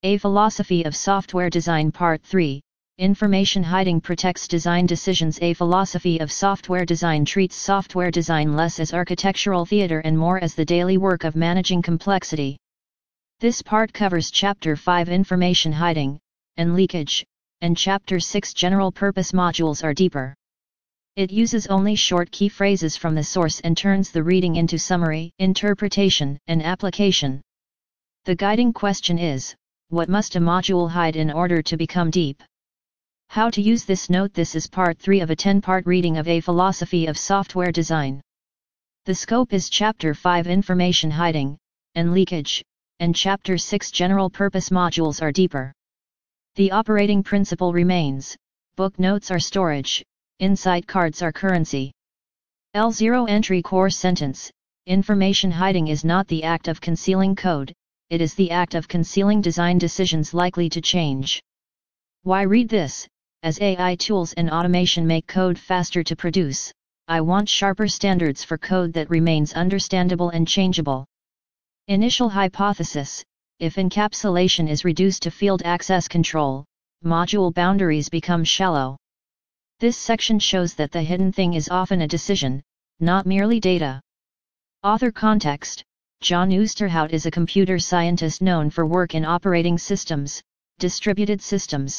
A Philosophy of Software Design Part 3, Information Hiding Protects Design Decisions. A Philosophy of Software Design treats software design less as architectural theater and more as the daily work of managing complexity. This part covers Chapter 5 Information Hiding and Leakage, and Chapter 6 General Purpose Modules are deeper. It uses only short key phrases from the source and turns the reading into summary, interpretation, and application. The guiding question is, what must a module hide in order to become deep? How to use this note. This is part 3 of a 10-part reading of A Philosophy of Software Design. The scope is Chapter 5 Information Hiding and Leakage, and Chapter 6 General Purpose Modules are deeper. The operating principle remains: book notes are storage, insight cards are currency. L0 entry core sentence: information hiding is not the act of concealing code, it is the act of concealing design decisions likely to change. Why read this? As AI tools and automation make code faster to produce, I want sharper standards for code that remains understandable and changeable. Initial hypothesis: if encapsulation is reduced to field access control, module boundaries become shallow. This section shows that the hidden thing is often a decision, not merely data. Author context: John Oosterhout is a computer scientist known for work in operating systems, distributed systems,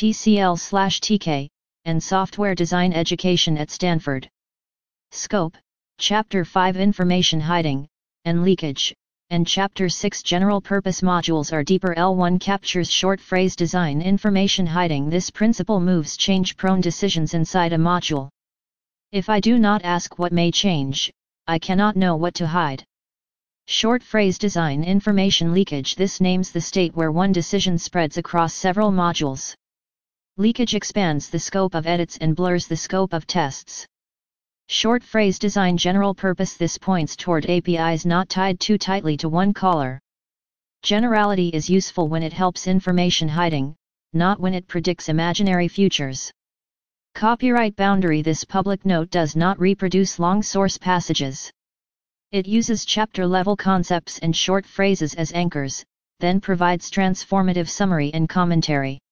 TCL/TK, and software design education at Stanford. Scope: Chapter 5 Information Hiding and Leakage, and Chapter 6 General Purpose Modules are deeper. L1 captures short phrase design information hiding. This principle moves change-prone decisions inside a module. If I do not ask what may change, I cannot know what to hide. Short phrase design information leakage: this names the state where one decision spreads across several modules. Leakage expands the scope of edits and blurs the scope of tests. Short phrase design general purpose: this points toward APIs not tied too tightly to one caller. Generality is useful when it helps information hiding, not when it predicts imaginary futures. Copyright boundary: this public note does not reproduce long source passages. It uses chapter-level concepts and short phrases as anchors, then provides transformative summary and commentary.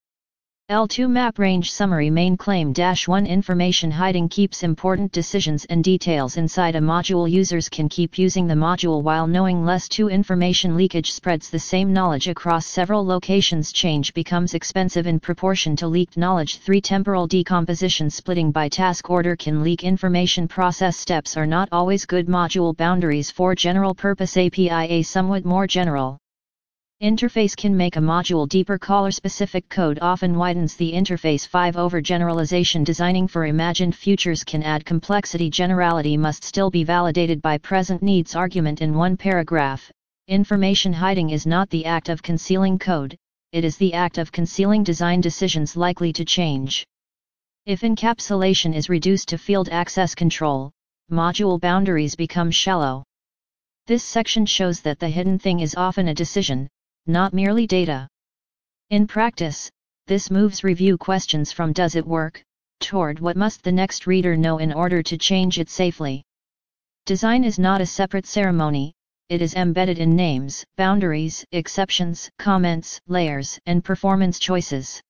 L2 map range summary: main claim -1 information hiding keeps important decisions and details inside a module. Users can keep using the module while knowing less. 2 information leakage spreads the same knowledge across several locations. Change becomes expensive in proportion to leaked knowledge. 3 temporal decomposition: splitting by task order can leak information. Process steps are not always good. Module boundaries: 4 general purpose API a somewhat more general interface can make a module deeper. Caller-specific code often widens the interface. 5 overgeneralization: designing for imagined futures can add complexity. Generality must still be validated by present needs. Argument in one paragraph: information hiding is not the act of concealing code, it is the act of concealing design decisions likely to change. If encapsulation is reduced to field access control, module boundaries become shallow. This section shows that the hidden thing is often a decision, not merely data. In practice, this moves review questions from "does it work?" toward "what must the next reader know in order to change it safely?" Design is not a separate ceremony, it is embedded in names, boundaries, exceptions, comments, layers, and performance choices.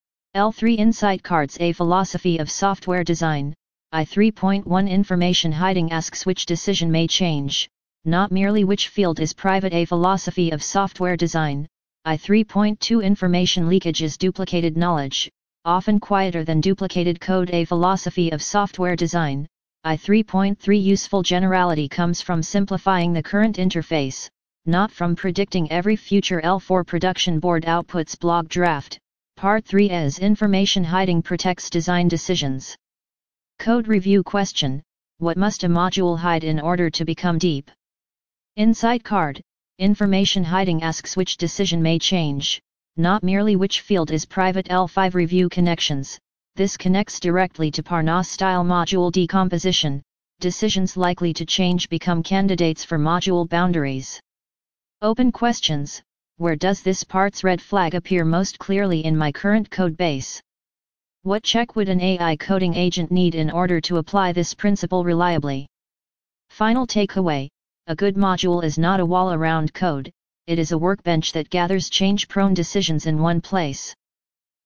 L3 Insight Cards: A Philosophy of Software Design, I 3.1 Information hiding asks which decision may change, not merely which field is private. A Philosophy of Software Design, I 3.2 Information leakage is duplicated knowledge, often quieter than duplicated code. A Philosophy of Software Design, I 3.3 Useful generality comes from simplifying the current interface, not from predicting every future. L4 Production Board Outputs Blog Draft, Part 3 as Information Hiding Protects Design Decisions. Code Review Question: what must a module hide in order to become deep? Insight Card: information hiding asks which decision may change, not merely which field is private. L5 Review Connections: this connects directly to Parnas-style module decomposition, decisions likely to change become candidates for module boundaries. Open questions: where does this part's red flag appear most clearly in my current code base? What check would an AI coding agent need in order to apply this principle reliably? Final takeaway: a good module is not a wall around code, it is a workbench that gathers change-prone decisions in one place.